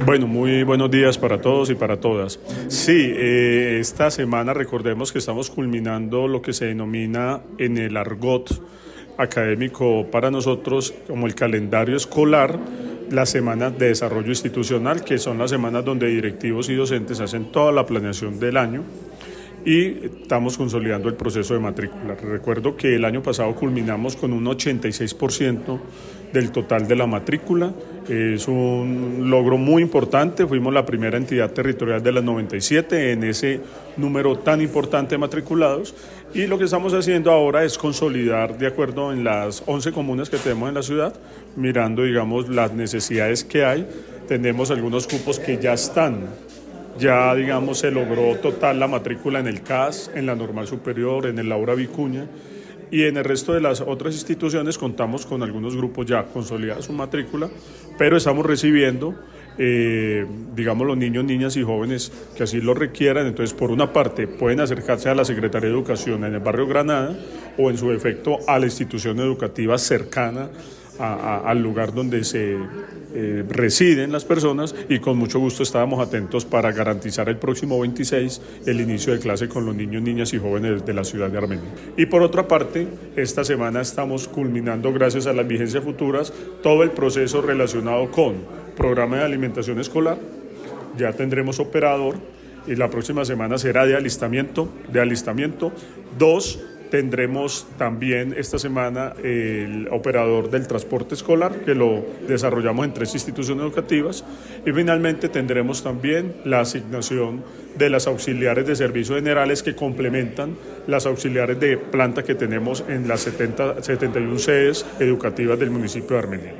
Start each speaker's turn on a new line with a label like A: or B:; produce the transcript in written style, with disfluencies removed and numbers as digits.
A: Bueno, muy buenos días para todos y para todas. Sí, esta semana recordemos que estamos culminando lo que se denomina en el argot académico para nosotros como el calendario escolar, las semanas de desarrollo institucional, que son las semanas donde directivos y docentes hacen toda la planeación del año y estamos consolidando el proceso de matrícula. Recuerdo que el año pasado culminamos con un 86% del total de la matrícula. Es un logro muy importante, fuimos la primera entidad territorial de las 97 en ese número tan importante de matriculados, y lo que estamos haciendo ahora es consolidar de acuerdo en las 11 comunas que tenemos en la ciudad, mirando, digamos, las necesidades que hay. Tenemos algunos cupos que ya están. Ya, digamos, se logró total la matrícula en el CAS, en la Normal Superior, en el Laura Vicuña, y en el resto de las otras instituciones contamos con algunos grupos ya consolidados su matrícula, pero estamos recibiendo, digamos, los niños, niñas y jóvenes que así lo requieran. Entonces, por una parte, pueden acercarse a la Secretaría de Educación en el barrio Granada o, en su defecto, a la institución educativa cercana al lugar donde se residen las personas, y con mucho gusto estábamos atentos para garantizar el próximo 26 el inicio de clase con los niños, niñas y jóvenes de la ciudad de Armenia. Y por otra parte, esta semana estamos culminando, gracias a las vigencias futuras, todo el proceso relacionado con programa de alimentación escolar. Ya tendremos operador y la próxima semana será de alistamiento. Tendremos también esta semana el operador del transporte escolar, que lo desarrollamos en 3 instituciones educativas, y finalmente tendremos también la asignación de las auxiliares de servicios generales que complementan las auxiliares de planta que tenemos en las 71 sedes educativas del municipio de Armenia.